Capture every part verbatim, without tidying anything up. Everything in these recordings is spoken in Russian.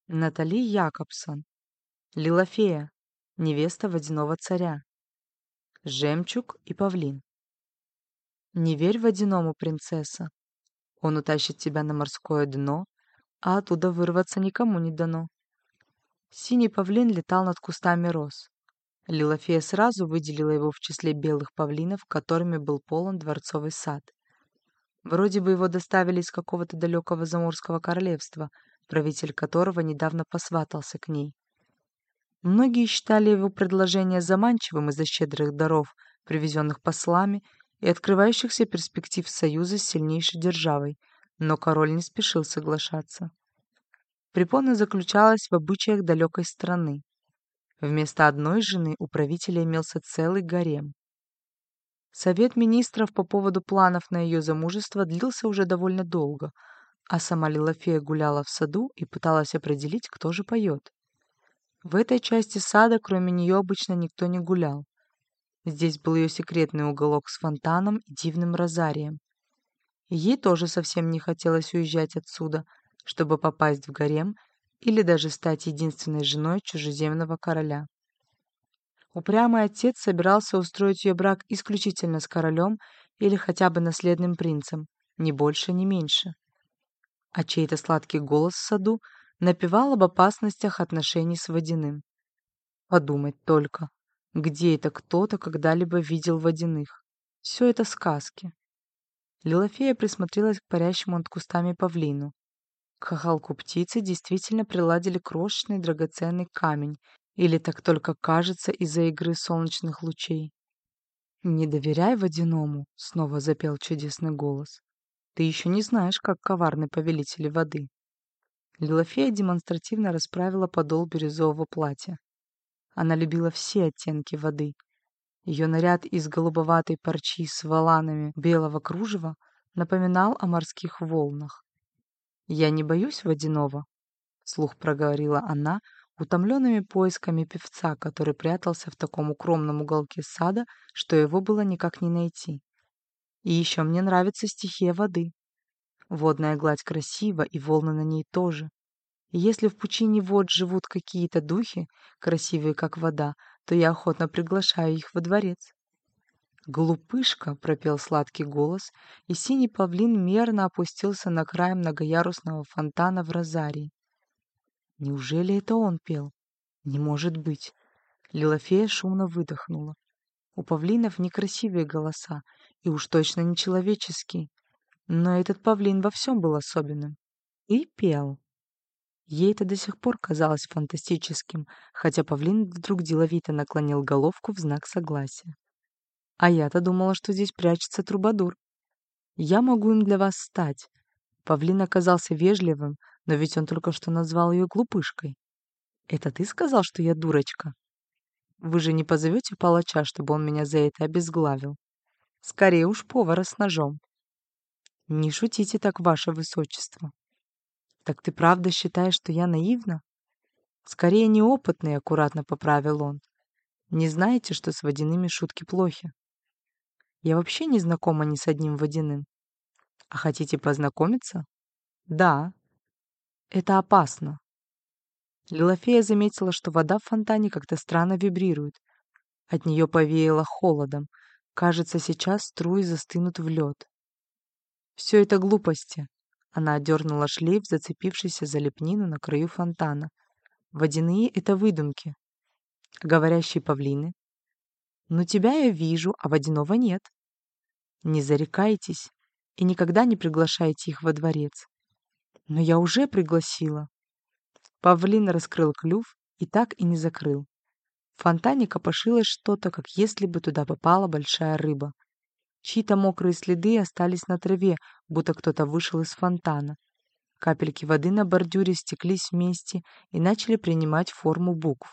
Натали Якобсон. Лилофея. Невеста водяного царя. Жемчуг и павлин. Не верь водяному, принцесса. Он утащит тебя на морское дно, а оттуда вырваться никому не дано. Синий павлин летал над кустами роз. Лилофея сразу выделила его в числе белых павлинов, которыми был полон дворцовый сад. Вроде бы его доставили из какого-то далекого заморского королевства, правитель которого недавно посватался к ней. Многие считали его предложение заманчивым из-за щедрых даров, привезенных послами, и открывающихся перспектив союза с сильнейшей державой, но король не спешил соглашаться. Препона заключалась в обычаях далекой страны. Вместо одной жены у правителя имелся целый гарем. Совет министров по поводу планов на ее замужество длился уже довольно долго, а сама Лилофея гуляла в саду и пыталась определить, кто же поет. В этой части сада кроме нее обычно никто не гулял. Здесь был ее секретный уголок с фонтаном и дивным розарием. И ей тоже совсем не хотелось уезжать отсюда, чтобы попасть в гарем или даже стать единственной женой чужеземного короля. Упрямый отец собирался устроить ее брак исключительно с королем или хотя бы наследным принцем, ни больше, ни меньше. А чей-то сладкий голос в саду напевал об опасностях отношений с водяным. Подумать только, где это кто-то когда-либо видел водяных? Все это сказки. Лилофея присмотрелась к парящему над кустами павлину. К хохолку птицы действительно приладили крошечный драгоценный камень, или так только кажется из-за игры солнечных лучей. «Не доверяй водяному», — снова запел чудесный голос. «Ты еще не знаешь, как коварны повелители воды». Лилофея демонстративно расправила подол бирюзового платья. Она любила все оттенки воды. Ее наряд из голубоватой парчи с воланами белого кружева напоминал о морских волнах. «Я не боюсь водяного», — вслух проговорила она, утомленными поисками певца, который прятался в таком укромном уголке сада, что его было никак не найти. «И еще мне нравится стихия воды. Водная гладь красива, и волны на ней тоже. И если в пучине вод живут какие-то духи, красивые как вода, то я охотно приглашаю их во дворец». «Глупышка!» — пропел сладкий голос, и синий павлин мерно опустился на край многоярусного фонтана в розарии. Неужели это он пел? Не может быть. Лилофея шумно выдохнула. У павлинов некрасивые голоса, и уж точно не человеческие. Но этот павлин во всем был особенным. И пел. Ей это до сих пор казалось фантастическим, хотя павлин вдруг деловито наклонил головку в знак согласия. А я-то думала, что здесь прячется трубадур. Я могу им для вас стать. Павлин оказался вежливым, но ведь он только что назвал ее глупышкой. Это ты сказал, что я дурочка? Вы же не позовете палача, чтобы он меня за это обезглавил? Скорее уж повара с ножом. Не шутите так, ваше высочество. Так ты правда считаешь, что я наивна? Скорее неопытный, аккуратно поправил он. Не знаете, что с водяными шутки плохи? Я вообще не знакома ни с одним водяным. А хотите познакомиться? Да. Это опасно. Лилофея заметила, что вода в фонтане как-то странно вибрирует. От нее повеяло холодом. Кажется, сейчас струи застынут в лед. Все это глупости. Она одернула шлейф, зацепившийся за лепнину на краю фонтана. Водяные — это выдумки. Говорящие павлины. Но тебя я вижу, а водяного нет. Не зарекайтесь и никогда не приглашайте их во дворец. Но я уже пригласила. Павлин раскрыл клюв и так и не закрыл. В фонтане копошилось что-то, как если бы туда попала большая рыба. Чьи-то мокрые следы остались на траве, будто кто-то вышел из фонтана. Капельки воды на бордюре стеклись вместе и начали принимать форму букв.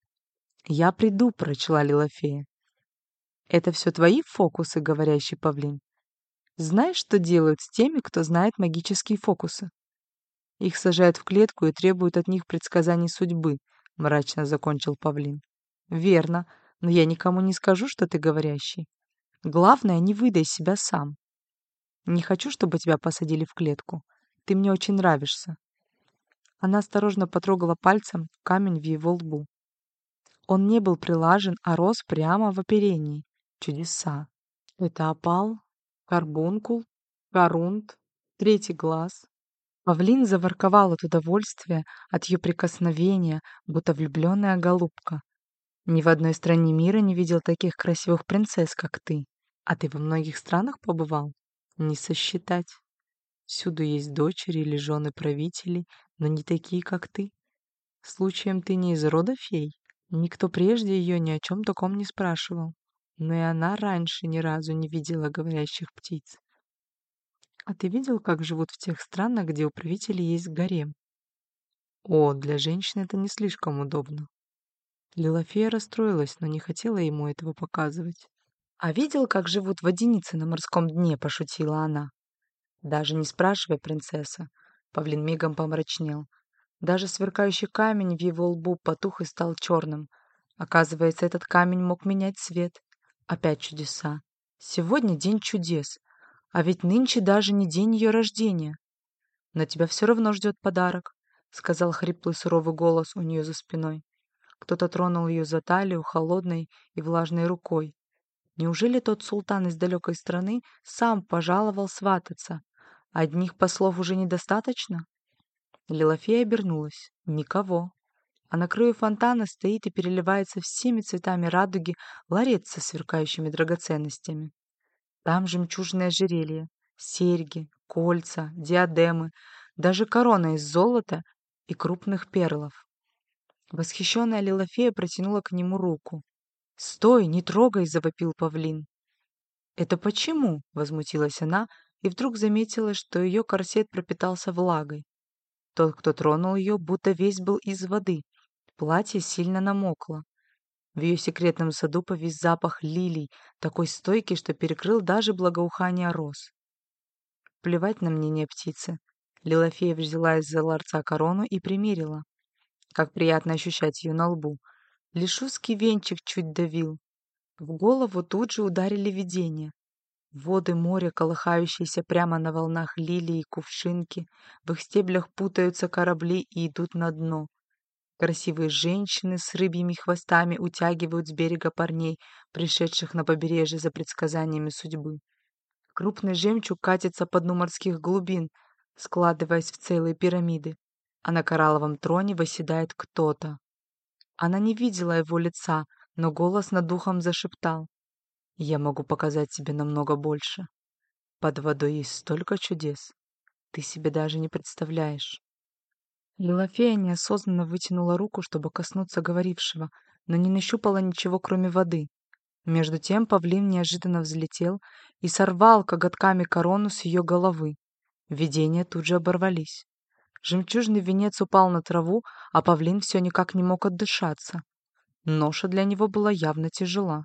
«Я приду», — прочла Лилофея. «Это все твои фокусы, говорящий павлин? Знаешь, что делают с теми, кто знает магические фокусы? Их сажают в клетку и требуют от них предсказаний судьбы», — мрачно закончил павлин. «Верно, но я никому не скажу, что ты говорящий. Главное, не выдай себя сам. Не хочу, чтобы тебя посадили в клетку. Ты мне очень нравишься». Она осторожно потрогала пальцем камень в его лбу. Он не был прилажен, а рос прямо в оперении. Чудеса. Это опал, карбункул, корунд, третий глаз. Павлин заворковал от удовольствия, от ее прикосновения, будто влюбленная голубка. Ни в одной стране мира не видел таких красивых принцесс, как ты. А ты во многих странах побывал? Не сосчитать. Всюду есть дочери или жены правителей, но не такие, как ты. Случаем ты не из рода фей? Никто прежде ее ни о чем таком не спрашивал. Но и она раньше ни разу не видела говорящих птиц. А ты видел, как живут в тех странах, где у правителей есть гарем? О, для женщин это не слишком удобно. Лилофея расстроилась, но не хотела ему этого показывать. А видел, как живут водяницы на морском дне, пошутила она. Даже не спрашивай, принцесса. Павлин мигом помрачнел. Даже сверкающий камень в его лбу потух и стал черным. Оказывается, этот камень мог менять цвет. Опять чудеса. Сегодня день чудес. А ведь нынче даже не день ее рождения. Но тебя все равно ждет подарок, сказал хриплый суровый голос у нее за спиной. Кто-то тронул ее за талию холодной и влажной рукой. Неужели тот султан из далекой страны сам пожаловал свататься? Одних послов уже недостаточно? Лилофея обернулась. Никого. А на краю фонтана стоит и переливается всеми цветами радуги ларец со сверкающими драгоценностями. Там жемчужное ожерелье, серьги, кольца, диадемы, даже корона из золота и крупных перлов. Восхищенная Лилофея протянула к нему руку. «Стой, не трогай!» — завопил павлин. «Это почему?» — возмутилась она и вдруг заметила, что ее корсет пропитался влагой. Тот, кто тронул ее, будто весь был из воды. Платье сильно намокло. В ее секретном саду повис запах лилий, такой стойкий, что перекрыл даже благоухание роз. Плевать на мнение птицы. Лилофея взяла из-за ларца корону и примерила. Как приятно ощущать ее на лбу. Лишь узкий венчик чуть давил. В голову тут же ударили видения. Воды моря, колыхающиеся прямо на волнах лилии и кувшинки, в их стеблях путаются корабли и идут на дно. Красивые женщины с рыбьими хвостами утягивают с берега парней, пришедших на побережье за предсказаниями судьбы. Крупный жемчуг катится по дну морских глубин, складываясь в целые пирамиды, а на коралловом троне восседает кто-то. Она не видела его лица, но голос над духом зашептал. «Я могу показать тебе намного больше. Под водой есть столько чудес. Ты себе даже не представляешь». Лилофея неосознанно вытянула руку, чтобы коснуться говорившего, но не нащупала ничего, кроме воды. Между тем павлин неожиданно взлетел и сорвал коготками корону с ее головы. Видения тут же оборвались. Жемчужный венец упал на траву, а павлин все никак не мог отдышаться. Ноша для него была явно тяжела.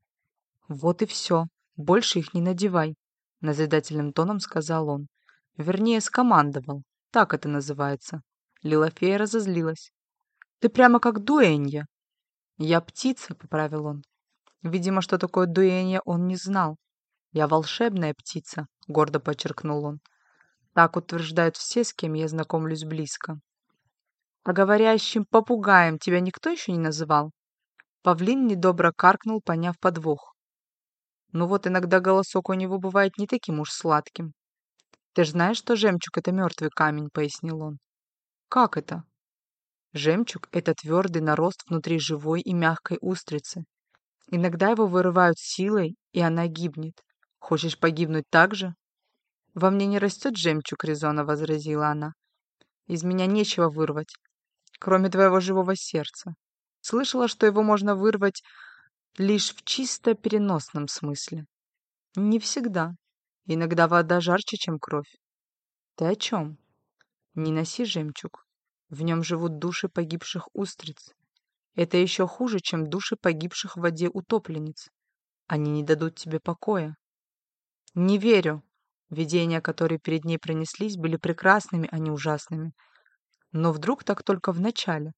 «Вот и все. Больше их не надевай», — назидательным тоном сказал он. Вернее, скомандовал. Так это называется. Лилофея разозлилась. «Ты прямо как дуэнья». «Я птица», — поправил он. Видимо, что такое дуэнья, он не знал. «Я волшебная птица», — гордо подчеркнул он. «Так утверждают все, с кем я знакомлюсь близко». «А говорящим попугаем тебя никто еще не называл?» Павлин недобро каркнул, поняв подвох. Ну вот иногда голосок у него бывает не таким уж сладким. «Ты ж знаешь, что жемчуг — это мертвый камень», — пояснил он. «Как это?» Жемчуг — это твердый нарост внутри живой и мягкой устрицы. Иногда его вырывают силой, и она гибнет. Хочешь погибнуть так же? «Во мне не растет жемчуг», — резонно возразила она. «Из меня нечего вырвать, кроме твоего живого сердца. Слышала, что его можно вырвать лишь в чисто переносном смысле. Не всегда. Иногда вода жарче, чем кровь. Ты о чем? Не носи жемчуг. В нем живут души погибших устриц. Это еще хуже, чем души погибших в воде утопленниц. Они не дадут тебе покоя». «Не верю». Видения, которые перед ней пронеслись, были прекрасными, а не ужасными. Но вдруг так только в начале.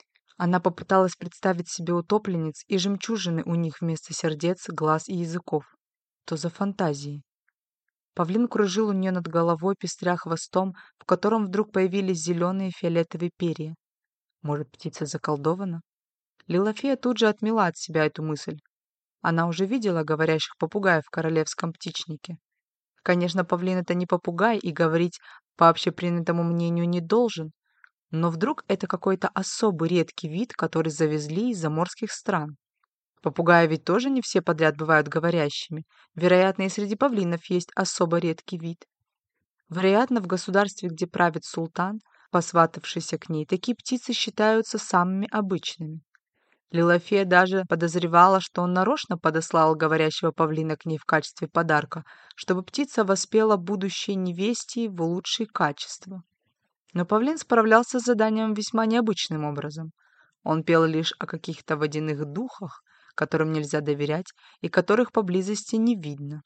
Она попыталась представить себе утопленниц и жемчужины у них вместо сердец, глаз и языков. То за фантазии. Павлин кружил у нее над головой, пестря хвостом, в котором вдруг появились зеленые и фиолетовые перья. Может, птица заколдована? Лилофея тут же отмела от себя эту мысль. Она уже видела говорящих попугаев в королевском птичнике. Конечно, павлин — это не попугай и говорить по общепринятому мнению не должен, но вдруг это какой-то особый редкий вид, который завезли из заморских стран. Попугаи ведь тоже не все подряд бывают говорящими. Вероятно, и среди павлинов есть особо редкий вид. Вероятно, в государстве, где правит султан, посватавшийся к ней, такие птицы считаются самыми обычными. Лилофея даже подозревала, что он нарочно подослал говорящего павлина к ней в качестве подарка, чтобы птица воспела будущей невесте его лучшие качества. Но павлин справлялся с заданием весьма необычным образом. Он пел лишь о каких-то водяных духах, которым нельзя доверять и которых поблизости не видно.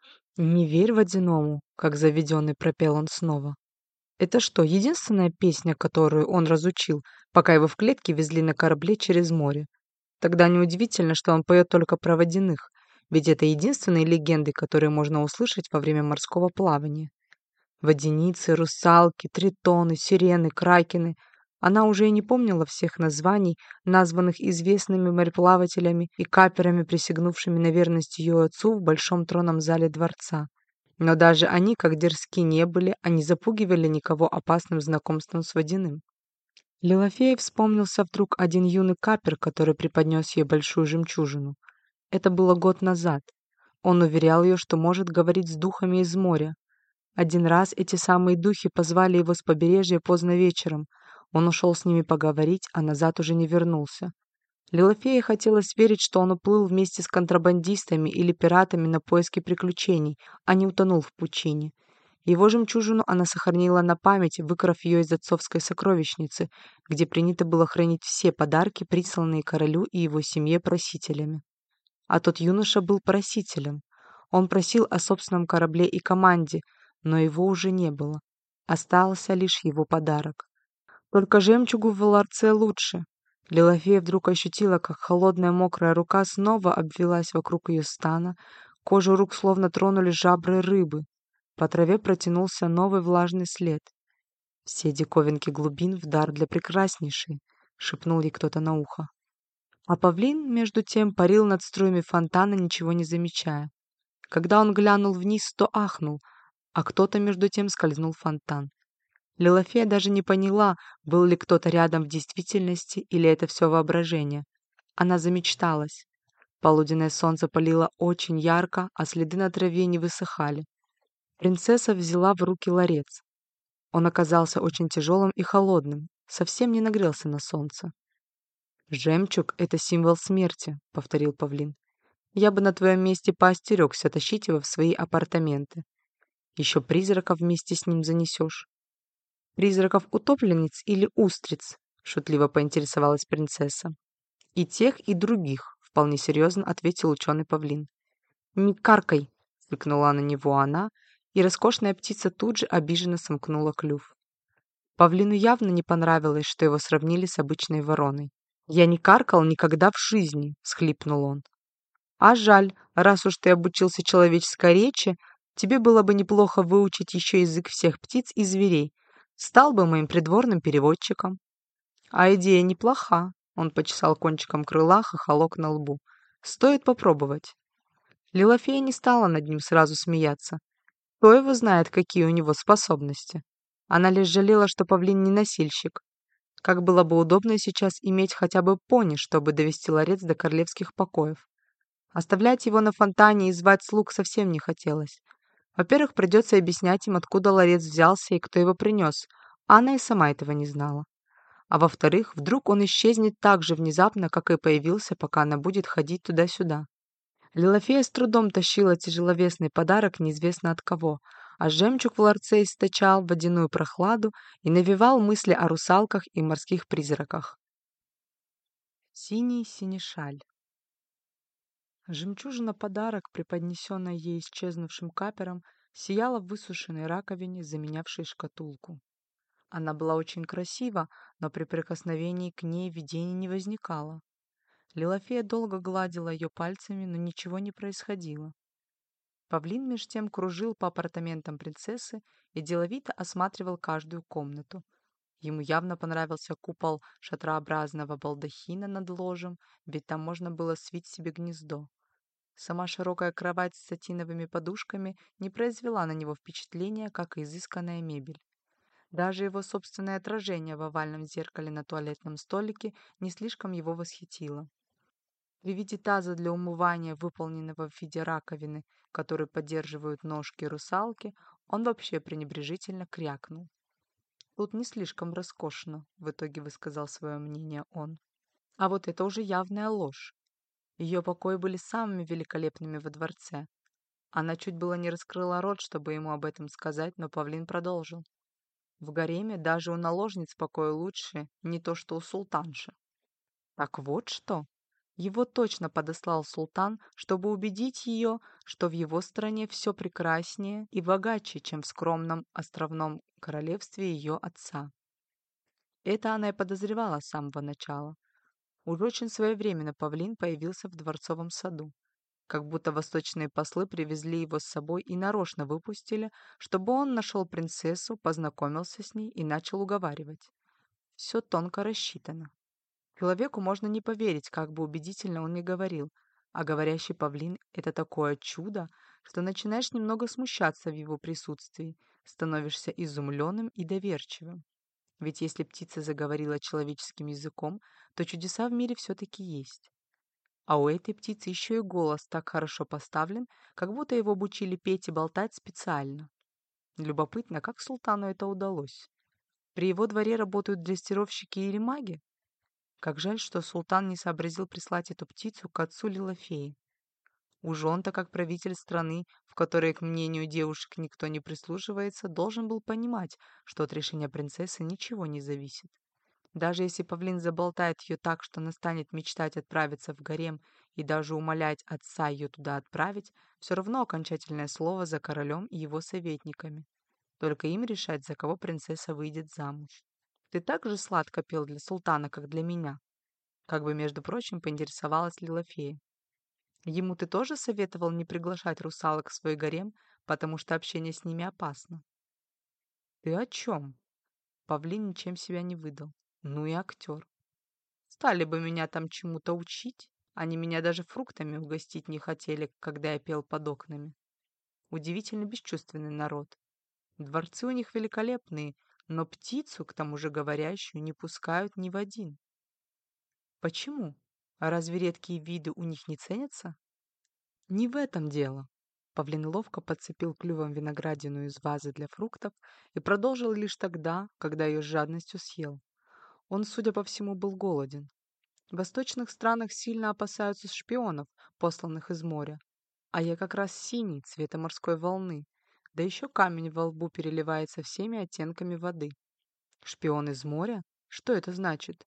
«Не верь водяному», — как заведенный пропел он снова. Это что, единственная песня, которую он разучил, пока его в клетке везли на корабле через море? Тогда неудивительно, что он поет только про водяных, ведь это единственные легенды, которые можно услышать во время морского плавания. Водяницы, русалки, тритоны, сирены, кракены. Она уже и не помнила всех названий, названных известными мореплавателями и каперами, присягнувшими на верность ее отцу в большом тронном зале дворца. Но даже они, как дерзки не были, они запугивали никого опасным знакомством с водяным. Лилофее вспомнился вдруг один юный капер, который преподнес ей большую жемчужину. Это было год назад. Он уверял ее, что может говорить с духами из моря. Один раз эти самые духи позвали его с побережья поздно вечером. Он ушел с ними поговорить, а назад уже не вернулся. Лилофее хотелось верить, что он уплыл вместе с контрабандистами или пиратами на поиски приключений, а не утонул в пучине. Его жемчужину она сохранила на память, выкрав ее из отцовской сокровищницы, где принято было хранить все подарки, присланные королю и его семье просителями. А тот юноша был просителем. Он просил о собственном корабле и команде, но его уже не было. Остался лишь его подарок. Только жемчугу в ларце лучше. Лилофея вдруг ощутила, как холодная мокрая рука снова обвилась вокруг ее стана, кожу рук словно тронули жабры рыбы. По траве протянулся новый влажный след. «Все диковинки глубин в дар для прекраснейшей», — шепнул ей кто-то на ухо. А павлин, между тем, парил над струями фонтана, ничего не замечая. Когда он глянул вниз, то ахнул, а кто-то между тем скользнул в фонтан. Лилофея даже не поняла, был ли кто-то рядом в действительности или это все воображение. Она замечталась. Полуденное солнце палило очень ярко, а следы на траве не высыхали. Принцесса взяла в руки ларец. Он оказался очень тяжелым и холодным, совсем не нагрелся на солнце. «Жемчуг — это символ смерти», — повторил павлин. «Я бы на твоем месте поостерегся тащить его в свои апартаменты. Еще призраков вместе с ним занесешь». «Призраков утопленниц или устриц?» — шутливо поинтересовалась принцесса. «И тех, и других», — вполне серьезно ответил ученый павлин. «Не каркай!» — фыркнула на него она, и роскошная птица тут же обиженно сомкнула клюв. Павлину явно не понравилось, что его сравнили с обычной вороной. «Я не каркал никогда в жизни!» — всхлипнул он. «А жаль, раз уж ты обучился человеческой речи, тебе было бы неплохо выучить еще язык всех птиц и зверей. Стал бы моим придворным переводчиком». «А идея неплоха», — он почесал кончиком крыла хохолок на лбу. «Стоит попробовать». Лилофея не стала над ним сразу смеяться. Кто его знает, какие у него способности. Она лишь жалела, что павлин не носильщик. Как было бы удобно сейчас иметь хотя бы пони, чтобы довести ларец до королевских покоев. Оставлять его на фонтане и звать слуг совсем не хотелось. Во-первых, придется объяснять им, откуда ларец взялся и кто его принес. Анна и сама этого не знала. А во-вторых, вдруг он исчезнет так же внезапно, как и появился, пока она будет ходить туда-сюда. Лилофея с трудом тащила тяжеловесный подарок неизвестно от кого, а жемчуг в ларце источал водяную прохладу и навевал мысли о русалках и морских призраках. Синий синешаль. Жемчужина-подарок, преподнесенная ей исчезнувшим капером, сияла в высушенной раковине, заменявшей шкатулку. Она была очень красива, но при прикосновении к ней видений не возникало. Лилофея долго гладила ее пальцами, но ничего не происходило. Павлин меж тем кружил по апартаментам принцессы и деловито осматривал каждую комнату. Ему явно понравился купол шатрообразного балдахина над ложем, ведь там можно было свить себе гнездо. Сама широкая кровать с сатиновыми подушками не произвела на него впечатления, как и изысканная мебель. Даже его собственное отражение в овальном зеркале на туалетном столике не слишком его восхитило. При виде таза для умывания, выполненного в виде раковины, который поддерживают ножки русалки, он вообще пренебрежительно крякнул. «Тут не слишком роскошно», — в итоге высказал свое мнение он. А вот это уже явная ложь. Ее покои были самыми великолепными во дворце. Она чуть было не раскрыла рот, чтобы ему об этом сказать, но павлин продолжил. В гареме даже у наложниц покои лучше, не то что у султанши. Так вот что. Его точно подослал султан, чтобы убедить ее, что в его стране все прекраснее и богаче, чем в скромном островном королевстве ее отца. Это она и подозревала с самого начала. Уж очень своевременно павлин появился в дворцовом саду. Как будто восточные послы привезли его с собой и нарочно выпустили, чтобы он нашел принцессу, познакомился с ней и начал уговаривать. Все тонко рассчитано. Человеку можно не поверить, как бы убедительно он ни говорил, а говорящий павлин — это такое чудо, что начинаешь немного смущаться в его присутствии, становишься изумленным и доверчивым. Ведь если птица заговорила человеческим языком, то чудеса в мире все-таки есть. А у этой птицы еще и голос так хорошо поставлен, как будто его обучили петь и болтать специально. Любопытно, как султану это удалось. При его дворе работают дрессировщики или маги? Как жаль, что султан не сообразил прислать эту птицу к отцу Лилофеи. Уж он-то, как правитель страны, в которой, к мнению девушек, никто не прислушивается, должен был понимать, что от решения принцессы ничего не зависит. Даже если павлин заболтает ее так, что она станет мечтать отправиться в гарем и даже умолять отца ее туда отправить, все равно окончательное слово за королем и его советниками. Только им решать, за кого принцесса выйдет замуж. Ты так же сладко пел для султана, как для меня. Как бы, между прочим, поинтересовалась Лилофея. Ему ты тоже советовал не приглашать русалок в свой гарем, потому что общение с ними опасно? Ты о чем? Павлин ничем себя не выдал. Ну и актер. Стали бы меня там чему-то учить, они меня даже фруктами угостить не хотели, когда я пел под окнами. Удивительно бесчувственный народ. Дворцы у них великолепные, но птицу, к тому же говорящую, не пускают ни в один. Почему? А разве редкие виды у них не ценятся? Не в этом дело. Павлин ловко подцепил клювом виноградину из вазы для фруктов и продолжил лишь тогда, когда ее с жадностью съел. Он, судя по всему, был голоден. В восточных странах сильно опасаются шпионов, посланных из моря. А я как раз синий, цвета морской волны. Да еще камень во лбу переливается всеми оттенками воды. Шпион из моря? Что это значит?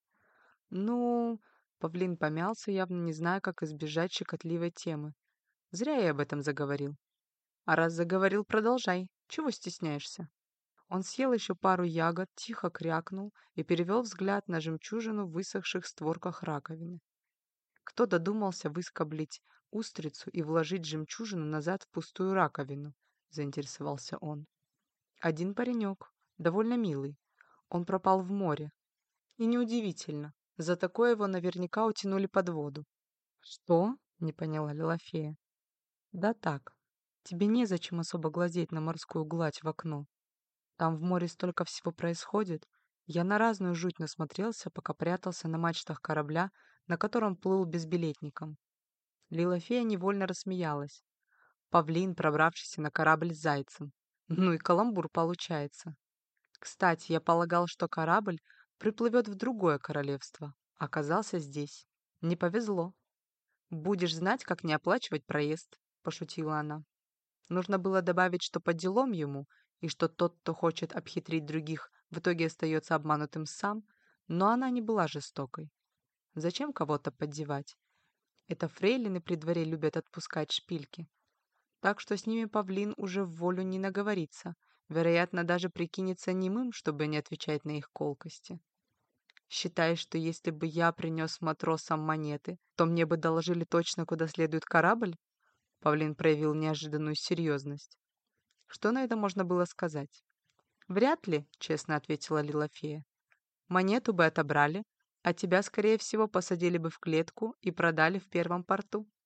Ну, павлин помялся, явно не зная, как избежать щекотливой темы. Зря я об этом заговорил. А раз заговорил, продолжай. Чего стесняешься? Он съел еще пару ягод, тихо крякнул и перевел взгляд на жемчужину в высохших створках раковины. Кто додумался выскоблить устрицу и вложить жемчужину назад в пустую раковину? Заинтересовался он. Один паренек, довольно милый. Он пропал в море. И неудивительно. За такое его наверняка утянули под воду. Что? Не поняла Лилофея. Да так. Тебе незачем особо глазеть на морскую гладь в окно. Там в море столько всего происходит. Я на разную жуть насмотрелся, пока прятался на мачтах корабля, на котором плыл безбилетником. Лилофея невольно рассмеялась. Павлин, пробравшийся на корабль с зайцем. Ну и каламбур получается. Кстати, я полагал, что корабль приплывет в другое королевство. Оказался здесь. Не повезло. Будешь знать, как не оплачивать проезд, пошутила она. Нужно было добавить, что по делам ему, и что тот, кто хочет обхитрить других, в итоге остается обманутым сам, но она не была жестокой. Зачем кого-то поддевать? Это фрейлины при дворе любят отпускать шпильки. Так что с ними павлин уже в волю не наговорится, вероятно, даже прикинется немым, чтобы не отвечать на их колкости. Считаешь, что если бы я принес матросам монеты, то мне бы доложили точно, куда следует корабль? Павлин проявил неожиданную серьезность. Что на это можно было сказать? «Вряд ли», — честно ответила Лилофея. «Монету бы отобрали, а тебя, скорее всего, посадили бы в клетку и продали в первом порту».